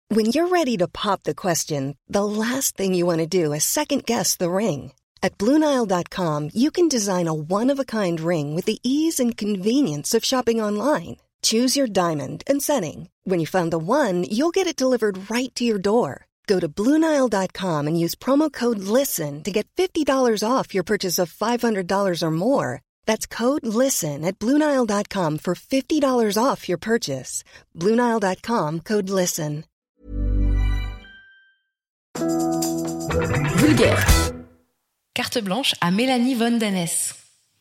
When you're ready to pop the question, the last thing you want to do is second-guess the ring. At BlueNile.com, you can design a one-of-a-kind ring with the ease and convenience of shopping online. Choose your diamond and setting. When you find the one, you'll get it delivered right to your door. Go to BlueNile.com and use promo code LISTEN to get $50 off your purchase of $500 or more. That's code LISTEN at BlueNile.com for $50 off your purchase. BlueNile.com, code LISTEN. Vulgaire. Carte blanche à Mélanie Van Danès.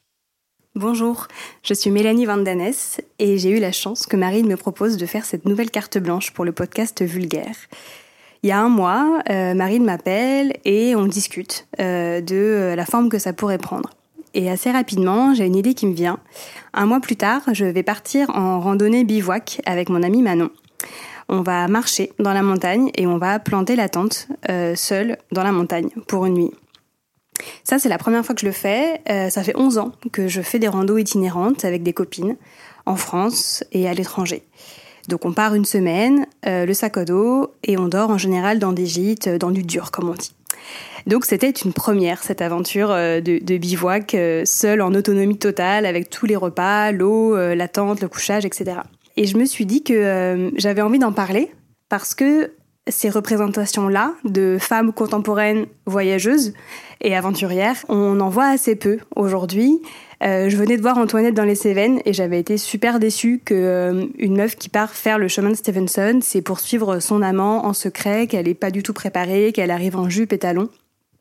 Bonjour, je suis Mélanie Van Danès et j'ai eu la chance que Marine me propose de faire cette nouvelle carte blanche pour le podcast Vulgaire. Il y a un mois, Marine m'appelle et on discute de la forme que ça pourrait prendre. Et assez rapidement, j'ai une idée qui me vient. Un mois plus tard, je vais partir en randonnée bivouac avec mon amie Manon. On va marcher dans la montagne et on va planter la tente seule dans la montagne pour une nuit. Ça, c'est la première fois que je le fais. Ça fait 11 ans que je fais des randos itinérantes avec des copines en France et à l'étranger. Donc on part une semaine, le sac à dos, et on dort en général dans des gîtes, dans du dur, comme on dit. Donc c'était une première, cette aventure de bivouac, seule en autonomie totale, avec tous les repas, l'eau, la tente, le couchage, etc. Et je me suis dit que j'avais envie d'en parler, parce que ces représentations-là de femmes contemporaines voyageuses et aventurières, on en voit assez peu aujourd'hui. Je venais de voir Antoinette dans les Cévennes et j'avais été super déçue qu'une meuf qui part faire le chemin de Stevenson, c'est poursuivre son amant en secret, qu'elle n'est pas du tout préparée, qu'elle arrive en jupe et talons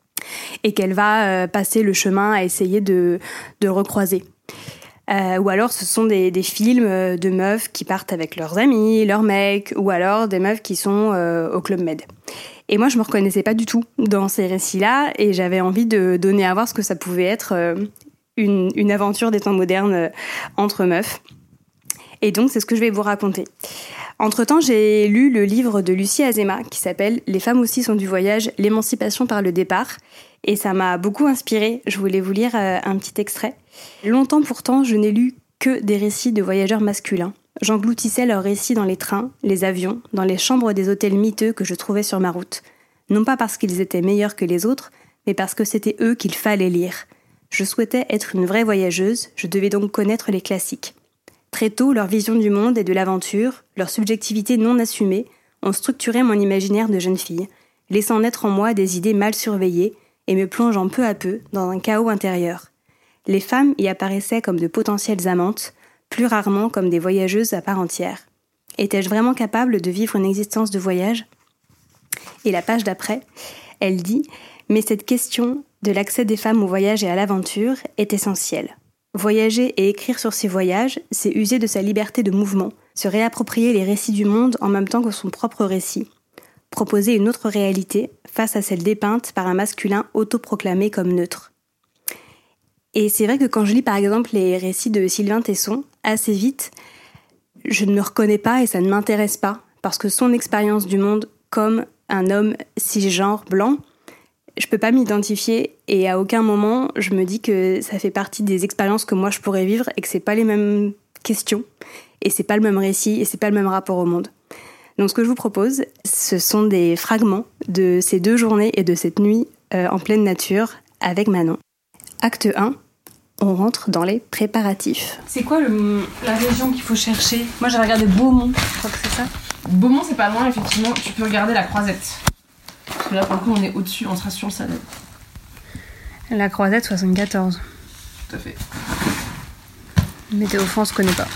et qu'elle va passer le chemin à essayer de recroiser. Ou alors ce sont des films de meufs qui partent avec leurs amis, leurs mecs, ou alors des meufs qui sont au Club Med. Et moi, je me reconnaissais pas du tout dans ces récits-là, et j'avais envie de donner à voir ce que ça pouvait être une aventure des temps modernes entre meufs. Et donc, c'est ce que je vais vous raconter. Entre-temps, j'ai lu le livre de Lucie Azéma qui s'appelle « Les femmes aussi sont du voyage, l'émancipation par le départ ». Et ça m'a beaucoup inspirée. Je voulais vous lire un petit extrait. Longtemps pourtant, je n'ai lu que des récits de voyageurs masculins. J'engloutissais leurs récits dans les trains, les avions, dans les chambres des hôtels miteux que je trouvais sur ma route. Non pas parce qu'ils étaient meilleurs que les autres, mais parce que c'était eux qu'il fallait lire. Je souhaitais être une vraie voyageuse, je devais donc connaître les classiques. Très tôt, leur vision du monde et de l'aventure, leur subjectivité non assumée, ont structuré mon imaginaire de jeune fille, laissant naître en moi des idées mal surveillées et me plongeant peu à peu dans un chaos intérieur. Les femmes y apparaissaient comme de potentielles amantes, plus rarement comme des voyageuses à part entière. Étais-je vraiment capable de vivre une existence de voyage ? Et la page d'après, elle dit « Mais cette question de l'accès des femmes au voyage et à l'aventure est essentielle. Voyager et écrire sur ses voyages, c'est user de sa liberté de mouvement, se réapproprier les récits du monde en même temps que son propre récit. Proposer une autre réalité face à celle dépeinte par un masculin autoproclamé comme neutre. » Et c'est vrai que quand je lis par exemple les récits de Sylvain Tesson, assez vite, je ne me reconnais pas et ça ne m'intéresse pas, parce que son expérience du monde comme un homme cisgenre blanc, je peux pas m'identifier et à aucun moment je me dis que ça fait partie des expériences que moi je pourrais vivre et que c'est pas les mêmes questions et c'est pas le même récit et c'est pas le même rapport au monde. Donc ce que je vous propose, ce sont des fragments de ces 2 journées et de cette nuit en pleine nature avec Manon. Acte 1, on rentre dans les préparatifs. C'est quoi la région qu'il faut chercher ? Moi j'ai regardé Beaumont, je crois que c'est ça. Beaumont c'est pas loin, effectivement, tu peux regarder la Croisette. Parce que là pour le coup on est au-dessus, on sera sur le Salade. La Croisette 74. Tout à fait. Météo France connaît pas.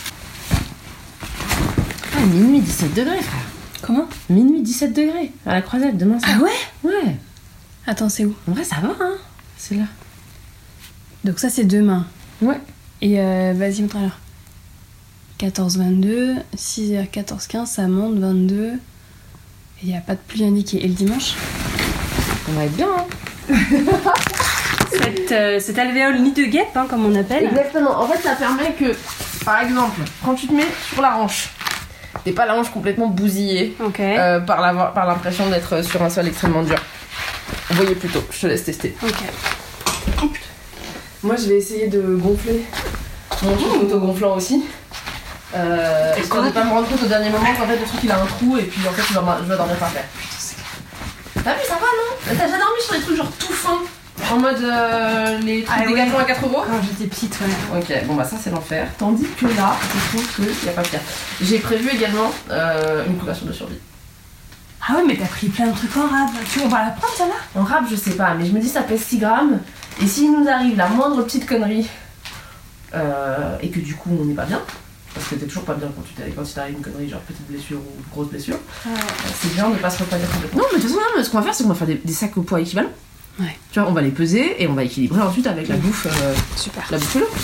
Ah, minuit 17 degrés frère. Comment ? Minuit 17 degrés à la Croisette demain soir. Ah ouais ? Ouais. Attends, c'est où ? En vrai ça va hein. C'est là. Donc ça c'est demain. Ouais. Et vas-y, montre alors. 14-22, 6h 14-15, ça monte 22. Il n'y a pas de pluie indiquée. Et le dimanche ? On va être bien hein. Cette alvéole nid de guêpe, hein, comme on appelle. Exactement. En fait ça permet que, par exemple, quand tu te mets sur la hanche, t'es pas la hanche complètement bousillée par l'impression d'être sur un sol extrêmement dur. Voyez plutôt, je te laisse tester. Ok. Oh, putain. Moi je vais essayer de gonfler mon truc auto-gonflant aussi. Histoire de pas me rendre compte au dernier moment qu'en fait le truc il a un trou et puis en fait je vais dormir par terre. T'as vu, ça va non? T'as déjà dormi sur des trucs genre tout fins? En mode les trucs dégagements à 4€? Quand j'étais petite, ouais. Ok, bon bah ça c'est l'enfer. Tandis que là, je trouve qu'il y a pas pire. J'ai prévu également une couverture de survie. Ah ouais, mais t'as pris plein de trucs en rab. On va la prendre ça là? En rab, je sais pas, mais je me dis ça pèse 6 grammes. Et s'il nous arrive la moindre petite connerie et que du coup on n'est pas bien, parce que t'es toujours pas bien quand il t'arrive une connerie, genre petite blessure ou grosse blessure, c'est bien de pas se repayer complètement. Non, mais de toute façon, ce qu'on va faire, c'est qu'on va faire des sacs au poids équivalent. Ouais. Tu vois, on va les peser et on va équilibrer ensuite avec la bouffe. Super. La bouffe là.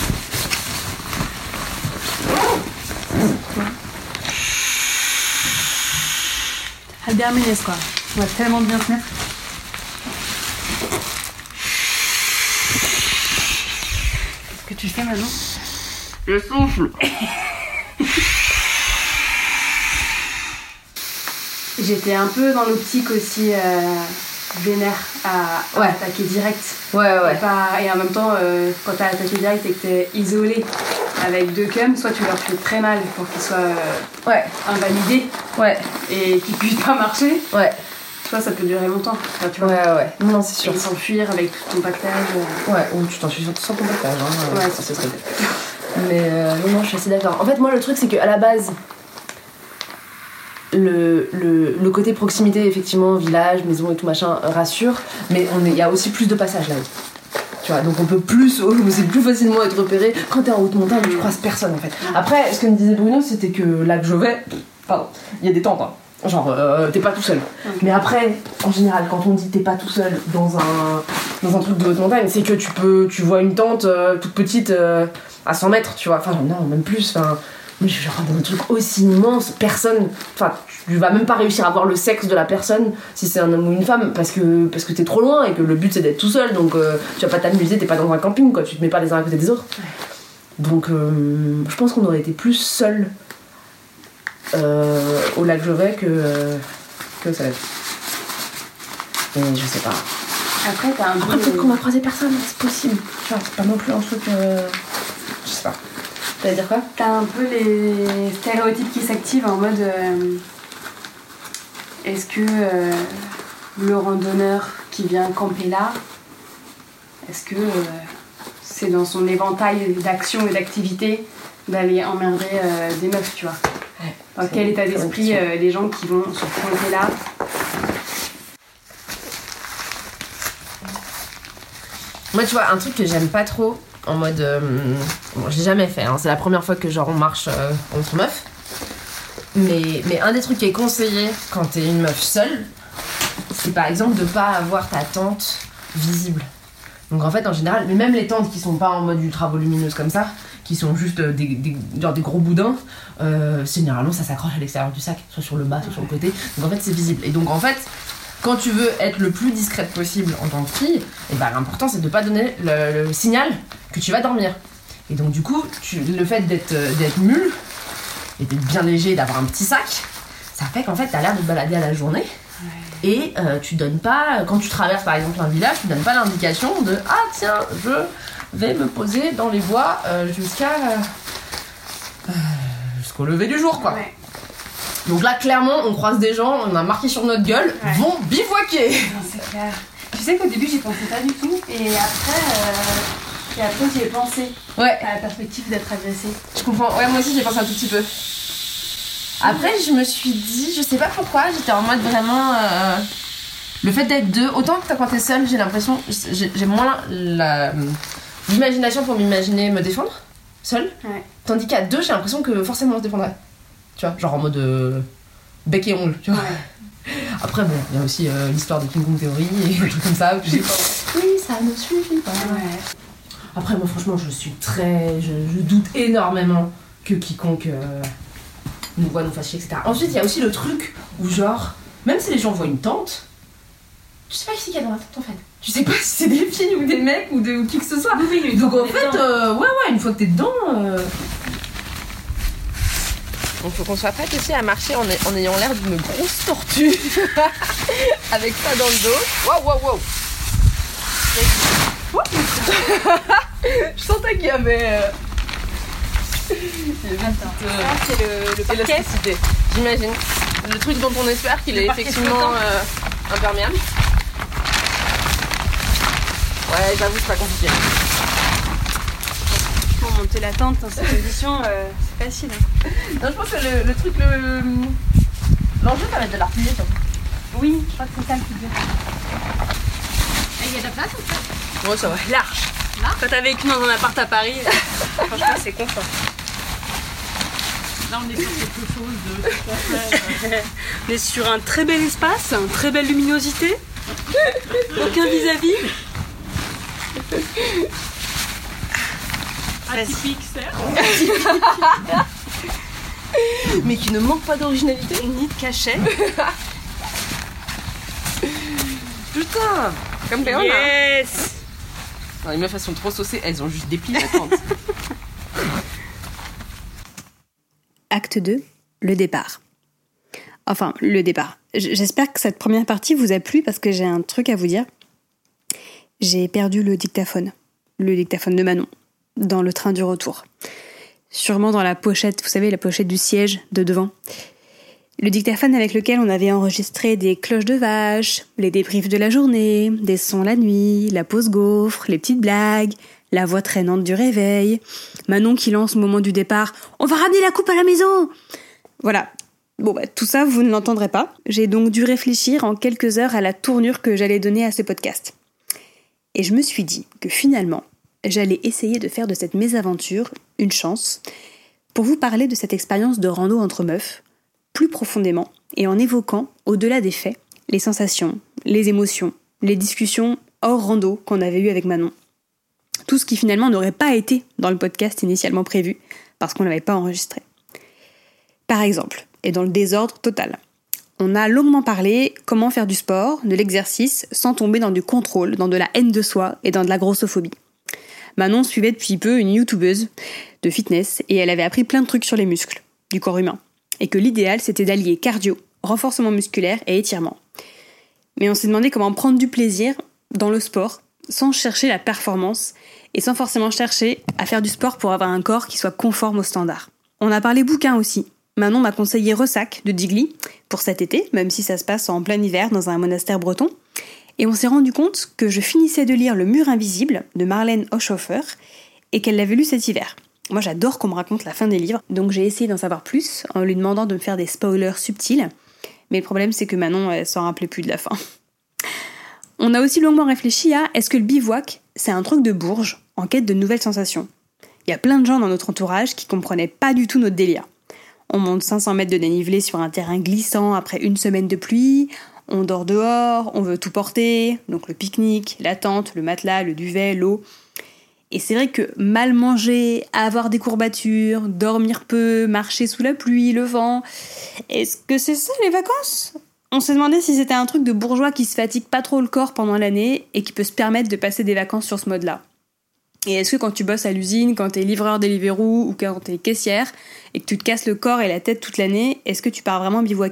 Albert Ménès quoi. On va tellement bien se mettre. Qu'est-ce que tu fais maintenant? Je souffle. J'étais un peu dans l'optique aussi vénère à attaquer direct. Ouais. Et en même temps, quand t'as attaqué direct et que t'es isolé avec 2 cums, soit tu leur fais très mal pour qu'ils soient invalidés et qu'ils puissent pas marcher. Ouais. Soit ça peut durer longtemps. Enfin, tu vois. Ouais. Non, c'est sûr. Et s'enfuir avec tout ton pactage. Ouais, ou tu t'enfuis sans ton pactage. Hein. Ouais, ça c'est très bien. Mais non, je suis assez d'accord. En fait, moi, le truc, c'est qu'à la base, le côté proximité, effectivement, village, maison et tout machin, rassure, mais il y a aussi plus de passages là-haut. Tu vois, donc on peut plus, c'est plus facilement être repéré. Quand t'es en haute montagne, tu croises personne en fait. Après, ce que me disait Bruno, c'était que là que je vais, il y a des tentes. Hein. Genre, t'es pas tout seul. Okay. Mais après, en général, quand on dit t'es pas tout seul dans un truc de haute montagne, c'est que tu vois une tente toute petite à 100 mètres, tu vois. Enfin, non, même plus. Enfin, mais genre, dans un truc aussi immense, personne. Enfin, tu vas même pas réussir à voir le sexe de la personne si c'est un homme ou une femme parce que t'es trop loin et que le but c'est d'être tout seul. Donc, tu vas pas t'amuser, t'es pas dans un camping, quoi. Tu te mets pas les uns à côté des autres. Ouais. Donc, je pense qu'on aurait été plus seuls. Au lac Jovet que ça. Mais je sais pas. Après peut-être qu'on va croiser personne, c'est possible. Tu vois, c'est pas non plus un truc. Je sais pas. T'allais dire quoi? T'as un peu les stéréotypes qui s'activent en mode. Est-ce que le randonneur qui vient camper là, est-ce que c'est dans son éventail d'actions et d'activités d'aller emmerder des meufs, tu vois? Dans quel état d'esprit les gens qui vont se pointer là? Moi, tu vois, un truc que j'aime pas trop, en mode... bon, j'ai jamais fait, hein, c'est la première fois que genre on marche entre meufs. Mais un des trucs qui est conseillé quand t'es une meuf seule, c'est par exemple de pas avoir ta tente visible. Donc en fait, en général, même les tentes qui sont pas en mode ultra volumineuse comme ça, qui sont juste des gros boudins, généralement ça s'accroche à l'extérieur du sac, soit sur le bas, soit sur le côté. Donc en fait c'est visible. Et donc en fait, quand tu veux être le plus discrète possible en tant que fille, et ben l'important c'est de pas donner le signal que tu vas dormir. Et donc du coup, le fait d'être mule et d'être bien léger, d'avoir un petit sac, ça fait qu'en fait t'as l'air de te balader à la journée. Et tu donnes pas, quand tu traverses par exemple un village, tu donnes pas l'indication de ah tiens, je vais me poser dans les bois jusqu'au lever du jour, quoi. Ouais. Donc là, clairement, on croise des gens, on a marqué sur notre gueule, vont bivouaquer. Non, c'est clair. Tu sais qu'au début, j'y pensais pas du tout, et après j'y ai pensé. Ouais. À la perspective d'être agressée. Je comprends. Ouais, moi aussi, j'ai pensé un tout petit peu. Après, je me suis dit, je sais pas pourquoi, j'étais en mode vraiment. Le fait d'être deux, autant que quand t'es seule, j'ai l'impression, j'ai moins l'imagination pour m'imaginer me défendre seule. Ouais. Tandis qu'à deux, j'ai l'impression que forcément on se défendrait. Tu vois, genre en mode bec et ongle, tu vois. Ouais. Après, bon, il y a aussi l'histoire de King Kong Theory et des trucs comme ça. Oui, ça ne suffit pas. Ouais. Après, moi, franchement, je doute énormément que quiconque nous voit nous fâcher, etc. Ensuite, il y a aussi le truc où, genre, même si les gens voient une tente, je sais pas qui c'est qu'il y a dans la tente en fait. Je sais pas si c'est des filles ou des mecs ou qui que ce soit. Oui, donc en fait, une fois que t'es dedans. Donc faut qu'on soit prête aussi à marcher en ayant l'air d'une grosse tortue. Avec ça dans le dos. Wow. Je sentais qu'il y avait Attends, ça c'est le parquet. Élasticité, j'imagine. Le truc dont on espère qu'il est effectivement imperméable. Ouais, j'avoue, c'est pas compliqué. Pour monter la tente dans cette position, c'est facile. Hein. Non, je pense que le truc, l'enjeu, ça va être de l'appuyer surtout. Oui, je crois que c'est ça le plus dur. Il y a de la place en fait. Ouais, ça va. Large. Quand t'as vécu dans un appart à Paris, franchement, c'est confort. Là, on est sur quelque chose de tout à fait. On est sur un très bel espace, une très belle luminosité. Aucun vis-à-vis. Atypique, certes. Mais qui ne manque pas d'originalité. Ni de cachet. Putain, comme Léon, Yes. Non, les meufs, elles sont trop saucées, elles ont juste déplié la tente. Acte 2, le départ. Enfin, le départ. J'espère que cette première partie vous a plu parce que j'ai un truc à vous dire. J'ai perdu le dictaphone de Manon, dans le train du retour. Sûrement dans la pochette, vous savez, la pochette du siège de devant. Le dictaphone avec lequel on avait enregistré des cloches de vache, les débriefs de la journée, des sons la nuit, la pause gaufre, les petites blagues, la voix traînante du réveil, Manon qui lance au moment du départ « On va ramener la coupe à la maison !» Voilà. Bon, tout ça, vous ne l'entendrez pas. J'ai donc dû réfléchir en quelques heures à la tournure que j'allais donner à ce podcast. Et je me suis dit que finalement, j'allais essayer de faire de cette mésaventure une chance pour vous parler de cette expérience de rando entre meufs, plus profondément et en évoquant, au-delà des faits, les sensations, les émotions, les discussions hors rando qu'on avait eues avec Manon. Tout ce qui finalement n'aurait pas été dans le podcast initialement prévu parce qu'on ne l'avait pas enregistré. Par exemple, et dans le désordre total, on a longuement parlé comment faire du sport, de l'exercice, sans tomber dans du contrôle, dans de la haine de soi et dans de la grossophobie. Manon suivait depuis peu une youtubeuse de fitness et elle avait appris plein de trucs sur les muscles du corps humain. Et que l'idéal, c'était d'allier cardio, renforcement musculaire et étirement. Mais on s'est demandé comment prendre du plaisir dans le sport, sans chercher la performance, et sans forcément chercher à faire du sport pour avoir un corps qui soit conforme aux standards. On a parlé bouquin aussi. Manon m'a conseillé Ressac de Digli, pour cet été, même si ça se passe en plein hiver dans un monastère breton. Et on s'est rendu compte que je finissais de lire Le Mur invisible, de Marlène Oschofer, et qu'elle l'avait lu cet hiver. Moi, j'adore qu'on me raconte la fin des livres, donc j'ai essayé d'en savoir plus en lui demandant de me faire des spoilers subtils. Mais le problème, c'est que Manon, elle s'en rappelait plus de la fin. On a aussi longuement réfléchi à est-ce que le bivouac, c'est un truc de bourge en quête de nouvelles sensations. Il y a plein de gens dans notre entourage qui comprenaient pas du tout notre délire. On monte 500 mètres de dénivelé sur un terrain glissant après une semaine de pluie, on dort dehors, on veut tout porter, donc le pique-nique, la tente, le matelas, le duvet, l'eau. Et c'est vrai que mal manger, avoir des courbatures, dormir peu, marcher sous la pluie, le vent, est-ce que c'est ça les vacances ? On s'est demandé si c'était un truc de bourgeois qui se fatigue pas trop le corps pendant l'année et qui peut se permettre de passer des vacances sur ce mode-là. Et est-ce que quand tu bosses à l'usine, quand t'es livreur Deliveroo ou quand t'es caissière et que tu te casses le corps et la tête toute l'année, est-ce que tu pars vraiment bivouaquer ?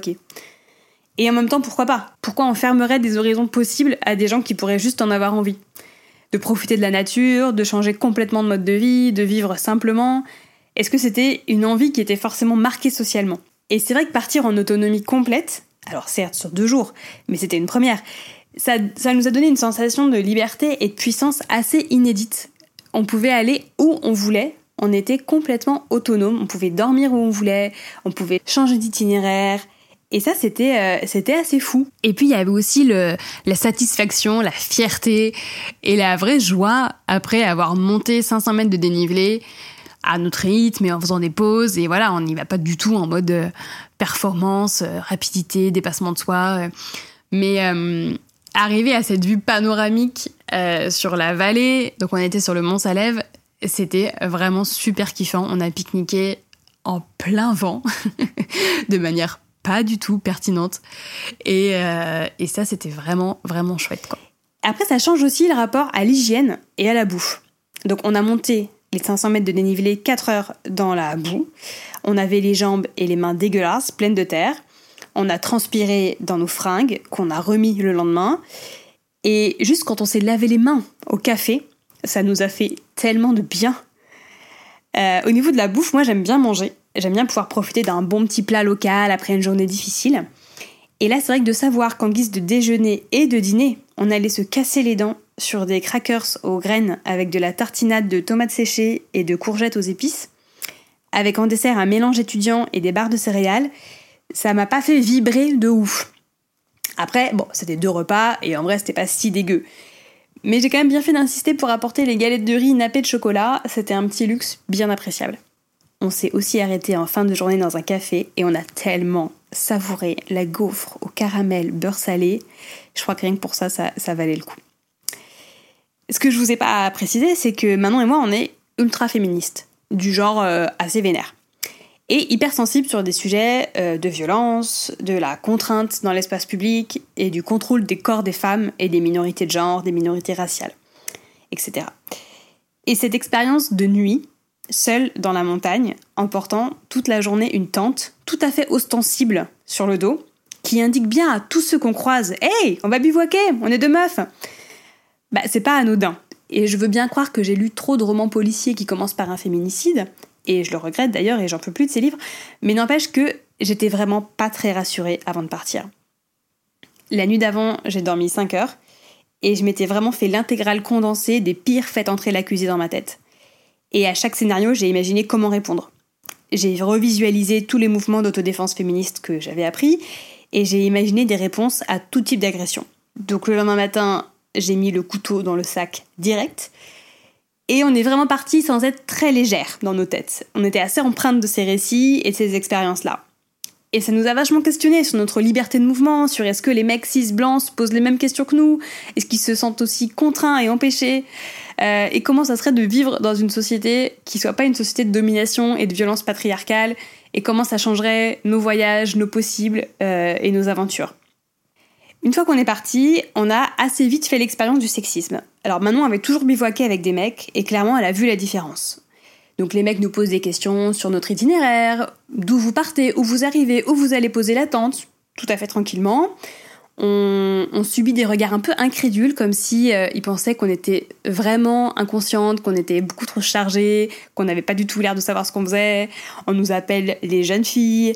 Et en même temps, pourquoi pas ? Pourquoi on fermerait des horizons possibles à des gens qui pourraient juste en avoir envie ? De profiter de la nature, de changer complètement de mode de vie, de vivre simplement. Est-ce que c'était une envie qui était forcément marquée socialement ? Et c'est vrai que partir en autonomie complète, alors certes sur 2 jours, mais c'était une première, ça nous a donné une sensation de liberté et de puissance assez inédite. On pouvait aller où on voulait, on était complètement autonome, on pouvait dormir où on voulait, on pouvait changer d'itinéraire. Et ça, c'était assez fou. Et puis, il y avait aussi la satisfaction, la fierté et la vraie joie après avoir monté 500 mètres de dénivelé à notre rythme et en faisant des pauses. Et voilà, on n'y va pas du tout en mode performance, rapidité, dépassement de soi. Mais arriver à cette vue panoramique sur la vallée, donc on était sur le Mont Salève, c'était vraiment super kiffant. On a pique-niqué en plein vent, de manière pas du tout pertinente. Et ça, c'était vraiment, vraiment chouette, quoi. Après, ça change aussi le rapport à l'hygiène et à la bouffe. Donc, on a monté les 500 mètres de dénivelé 4 heures dans la boue. On avait les jambes et les mains dégueulasses, pleines de terre. On a transpiré dans nos fringues, qu'on a remis le lendemain. Et juste quand on s'est lavé les mains au café, ça nous a fait tellement de bien. Au niveau de la bouffe, moi j'aime bien manger. J'aime bien pouvoir profiter d'un bon petit plat local après une journée difficile. Et là, c'est vrai que de savoir qu'en guise de déjeuner et de dîner, on allait se casser les dents sur des crackers aux graines avec de la tartinade de tomates séchées et de courgettes aux épices, avec en dessert un mélange étudiant et des barres de céréales, ça m'a pas fait vibrer de ouf. Après, bon, c'était 2 repas et en vrai, c'était pas si dégueu. Mais j'ai quand même bien fait d'insister pour apporter les galettes de riz nappées de chocolat, c'était un petit luxe bien appréciable. On s'est aussi arrêté en fin de journée dans un café et on a tellement savouré la gaufre au caramel beurre salé. Je crois que rien que pour ça valait le coup. Ce que je vous ai pas précisé, c'est que Manon et moi, on est ultra féministes, du genre assez vénère. Et hyper sensibles sur des sujets de violence, de la contrainte dans l'espace public et du contrôle des corps des femmes et des minorités de genre, des minorités raciales, etc. Et cette expérience de nuit, seule dans la montagne, en portant toute la journée une tente tout à fait ostensible sur le dos, qui indique bien à tous ceux qu'on croise « Hey, on va bivouaquer, on est 2 meufs !» Bah, c'est pas anodin. Et je veux bien croire que j'ai lu trop de romans policiers qui commencent par un féminicide, et je le regrette d'ailleurs et j'en peux plus de ces livres, mais n'empêche que j'étais vraiment pas très rassurée avant de partir. La nuit d'avant, j'ai dormi 5 heures, et je m'étais vraiment fait l'intégrale condensée des pires faits entrer l'accusé dans ma tête. Et à chaque scénario, j'ai imaginé comment répondre. J'ai revisualisé tous les mouvements d'autodéfense féministe que j'avais appris, et j'ai imaginé des réponses à tout type d'agression. Donc le lendemain matin, j'ai mis le couteau dans le sac direct, et on est vraiment parti sans être très légère dans nos têtes. On était assez empreintes de ces récits et de ces expériences-là. Et ça nous a vachement questionné sur notre liberté de mouvement, sur est-ce que les mecs cis blancs se posent les mêmes questions que nous, est-ce qu'ils se sentent aussi contraints et empêchés, et comment ça serait de vivre dans une société qui soit pas une société de domination et de violence patriarcale, et comment ça changerait nos voyages, nos possibles et nos aventures. Une fois qu'on est parti, on a assez vite fait l'expérience du sexisme. Alors Manon avait toujours bivouaqué avec des mecs, et clairement elle a vu la différence. Donc les mecs nous posent des questions sur notre itinéraire, d'où vous partez, où vous arrivez, où vous allez poser la tente, tout à fait tranquillement. On subit des regards un peu incrédules, comme si ils pensaient qu'on était vraiment inconscientes, qu'on était beaucoup trop chargées, qu'on n'avait pas du tout l'air de savoir ce qu'on faisait. On nous appelle les jeunes filles,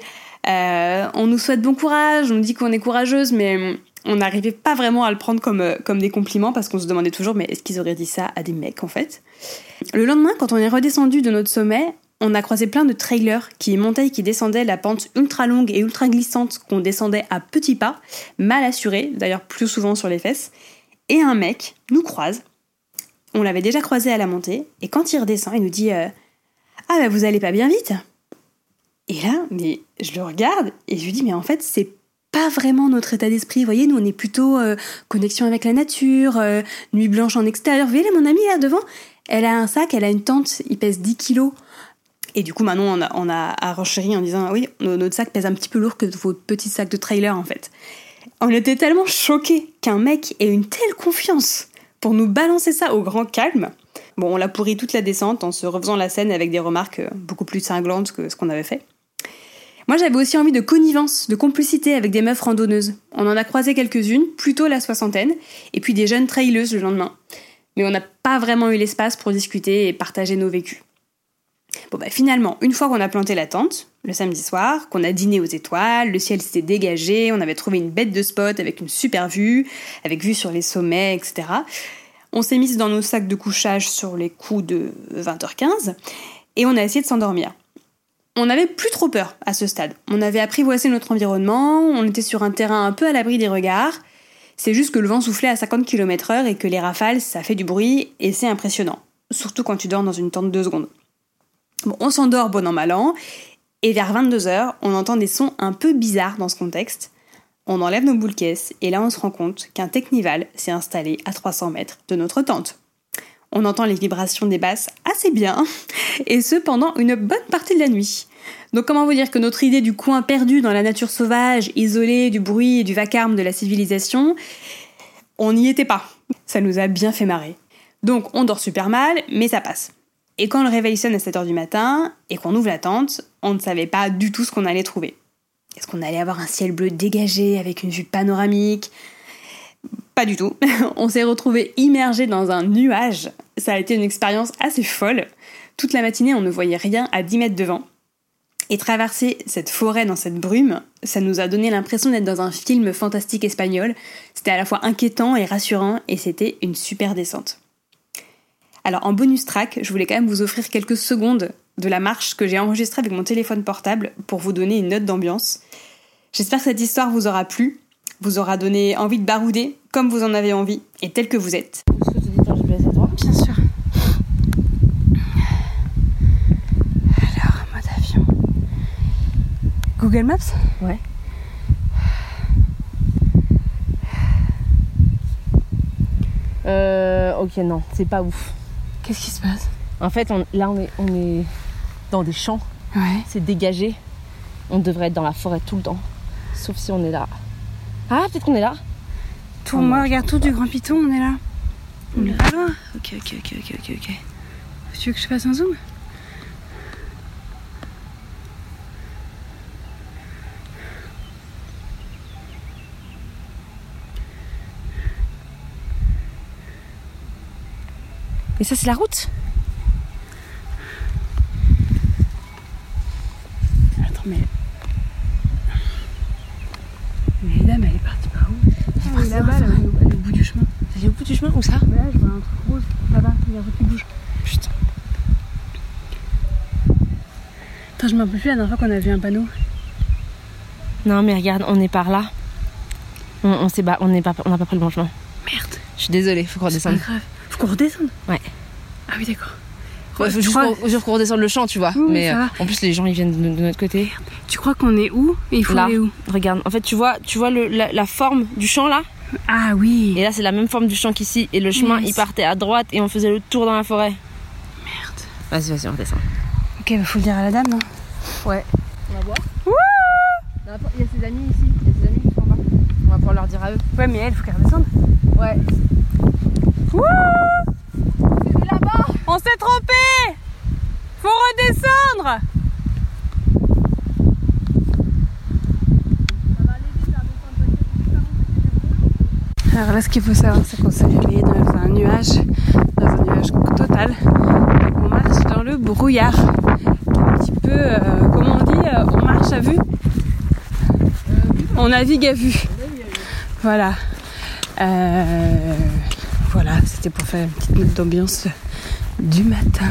on nous souhaite bon courage, on nous dit qu'on est courageuse, mais on n'arrivait pas vraiment à le prendre comme des compliments, parce qu'on se demandait toujours, mais est-ce qu'ils auraient dit ça à des mecs en fait ? Le lendemain, quand on est redescendu de notre sommet, on a croisé plein de trailers qui montaient et qui descendaient la pente ultra longue et ultra glissante qu'on descendait à petits pas, mal assurés, d'ailleurs plus souvent sur les fesses, et un mec nous croise. On l'avait déjà croisé à la montée, et quand il redescend, il nous dit « Ah bah vous allez pas bien vite ?» Et là, mais je le regarde, et je lui dis « Mais en fait, c'est pas vraiment notre état d'esprit, vous voyez, nous on est plutôt connexion avec la nature, nuit blanche en extérieur. Vous voyez là, mon amie là devant, elle a un sac, elle a une tente, il pèse 10 kilos. » Et du coup, Manon, on a renchéri en disant « Oui, notre sac pèse un petit peu lourd que votre petit sac de trailer, en fait. » On était tellement choqués qu'un mec ait une telle confiance pour nous balancer ça au grand calme. Bon, on l'a pourri toute la descente en se refaisant la scène avec des remarques beaucoup plus cinglantes que ce qu'on avait fait. Moi, j'avais aussi envie de connivence, de complicité avec des meufs randonneuses. On en a croisé quelques-unes, plutôt la soixantaine, et puis des jeunes traileuses le lendemain. Mais on n'a pas vraiment eu l'espace pour discuter et partager nos vécus. Bon bah finalement, une fois qu'on a planté la tente, le samedi soir, qu'on a dîné aux étoiles, le ciel s'était dégagé, on avait trouvé une bête de spot avec une super vue, avec vue sur les sommets, etc. On s'est mis dans nos sacs de couchage sur les coups de 20h15, et on a essayé de s'endormir. On n'avait plus trop peur à ce stade. On avait apprivoisé notre environnement, on était sur un terrain un peu à l'abri des regards. C'est juste que le vent soufflait à 50 km/h et que les rafales, ça fait du bruit, et c'est impressionnant. Surtout quand tu dors dans une tente 2 secondes. Bon, on s'endort bon an mal an, et vers 22h, on entend des sons un peu bizarres dans ce contexte. On enlève nos boules caisses, et là on se rend compte qu'un Technival s'est installé à 300 mètres de notre tente. On entend les vibrations des basses assez bien, et ce pendant une bonne partie de la nuit. Donc comment vous dire que notre idée du coin perdu dans la nature sauvage, isolé du bruit et du vacarme de la civilisation, on n'y était pas. Ça nous a bien fait marrer. Donc on dort super mal, mais ça passe. Et quand le réveil sonne à 7h du matin, et qu'on ouvre la tente, on ne savait pas du tout ce qu'on allait trouver. Est-ce qu'on allait avoir un ciel bleu dégagé avec une vue panoramique ? Pas du tout. On s'est retrouvés immergés dans un nuage. Ça a été une expérience assez folle. Toute la matinée, on ne voyait rien à 10 mètres devant. Et traverser cette forêt dans cette brume, ça nous a donné l'impression d'être dans un film fantastique espagnol. C'était à la fois inquiétant et rassurant, et c'était une super descente. Alors en bonus track, je voulais quand même vous offrir quelques secondes de la marche que j'ai enregistrée avec mon téléphone portable pour vous donner une note d'ambiance. J'espère que cette histoire vous aura plu, vous aura donné envie de barouder comme vous en avez envie et tel que vous êtes. Est-ce que tu dis ton GPS à toi ? Bien sûr. Alors, mode avion. Google Maps ? Ouais. Ok, non, c'est pas ouf. Qu'est-ce qui se passe ? En fait, on est dans des champs. Ouais. C'est dégagé. On devrait être dans la forêt tout le temps. Sauf si on est là. Ah, peut-être qu'on est là. Tourne-moi, regarde tout du Grand Piton, on est là. On est pas loin. Ok. Tu veux que je fasse un zoom ? Et ça, c'est la route ? Attends, mais dame, elle est partie par où ? Elle est là-bas, là, elle est au bout du chemin. Elle est au bout du chemin, où ça ? Là, je vois un truc rose, là-bas, il y a un truc qui bouge. Putain. Attends, je m'en rappelle plus la dernière fois qu'on a vu un panneau. Non, mais regarde, on est par là. On n'a pas pris le bon chemin. Merde. Je suis désolée, faut qu'on redescende. C'est pas grave. Faut qu'on redescende ? Ouais. Ah oui, d'accord. Ouais, faut juste qu'on redescende le champ, tu vois. Oui, mais ça va. En plus, les gens, ils viennent de notre côté. Tu crois qu'on est où ? Et il faut Là, aller où ? regarde. En fait, tu vois la forme du champ, là ? Ah oui. Et là, c'est la même forme du champ qu'ici. Et le chemin, Yes. il partait à droite et on faisait le tour dans la forêt. Merde. Vas-y, on redescend. Ok, bah faut le dire à la dame, non ? Ouais. On va voir. Il y a ses amis ici. Il y a ses amis qui sont en bas. On va pouvoir leur dire à eux. Ouais, mais elle, faut qu'elle redescende. Ouais. C'est là-bas. On s'est trompé. Faut redescendre. Alors là, ce qu'il faut savoir, c'est qu'on s'est réveillé dans un nuage total, et qu'on marche dans le brouillard. Un petit peu, comment on dit, on marche à vue. On navigue à vue. Voilà. Voilà, c'était pour faire une petite note d'ambiance du matin.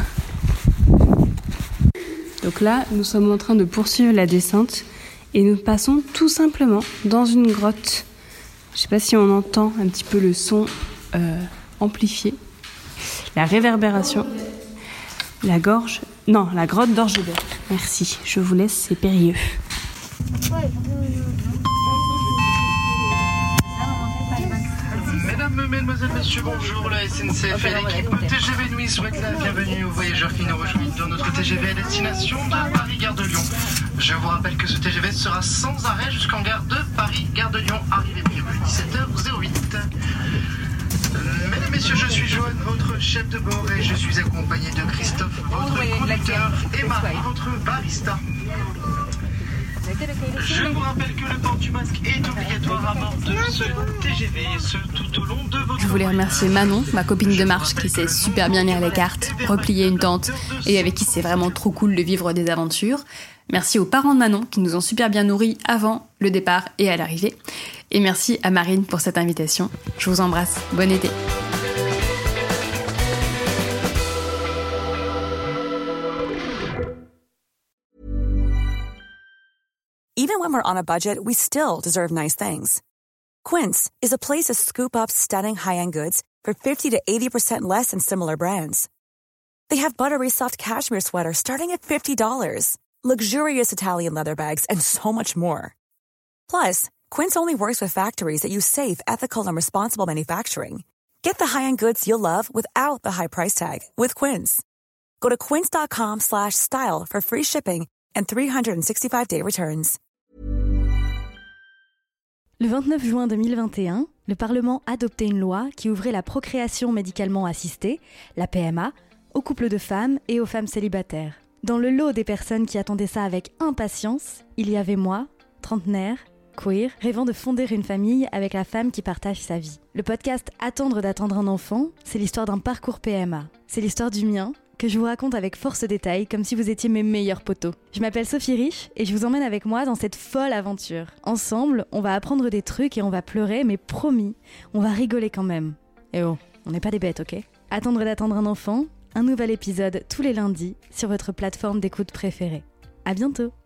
Donc là, nous sommes en train de poursuivre la descente et nous passons tout simplement dans une grotte. Je ne sais pas si on entend un petit peu le son amplifié, la réverbération, la grotte d'Orgebert. Merci, je vous laisse, c'est périlleux. Mesdames, mesdemoiselles, messieurs, bonjour, la SNCF et l'équipe TGV Nuit souhaite la bienvenue aux voyageurs qui nous rejoignent dans notre TGV à destination de Paris-Gare de Lyon. Je vous rappelle que ce TGV sera sans arrêt jusqu'en gare de Paris-Gare de Lyon, arrivée prévue 17h08. Mesdames, messieurs, je suis Johan, votre chef de bord, et je suis accompagné de Christophe, votre conducteur, et Marie, votre barista. Je vous rappelle que le port du masque est obligatoire à bord de ce TGV, et ce tout au long de votre... Je voulais remercier Manon, ma copine de marche, qui sait super bien lire les cartes, replier une tente et avec qui c'est vraiment trop cool de vivre des aventures. Merci aux parents de Manon qui nous ont super bien nourris avant le départ et à l'arrivée. Et merci à Marine pour cette invitation. Je vous embrasse. Bon été. Even when we're on a budget, we still deserve nice things. Quince is a place to scoop up stunning high-end goods for 50 to 80% less than similar brands. They have buttery soft cashmere sweaters starting at $50, luxurious Italian leather bags, and so much more. Plus, Quince only works with factories that use safe, ethical, and responsible manufacturing. Get the high-end goods you'll love without the high price tag with Quince. Go to quince.com/style for free shipping and 365-day returns. Le 29 juin 2021, le Parlement adoptait une loi qui ouvrait la procréation médicalement assistée, la PMA, aux couples de femmes et aux femmes célibataires. Dans le lot des personnes qui attendaient ça avec impatience, il y avait moi, trentenaire, queer, rêvant de fonder une famille avec la femme qui partage sa vie. Le podcast Attendre d'attendre un enfant, c'est l'histoire d'un parcours PMA. C'est l'histoire du mien que je vous raconte avec force détail comme si vous étiez mes meilleurs potos. Je m'appelle Sophie Rich et je vous emmène avec moi dans cette folle aventure. Ensemble, on va apprendre des trucs et on va pleurer, mais promis, on va rigoler quand même. Et oh, on n'est pas des bêtes, ok ? Attendre d'attendre un enfant, un nouvel épisode tous les lundis sur votre plateforme d'écoute préférée. À bientôt!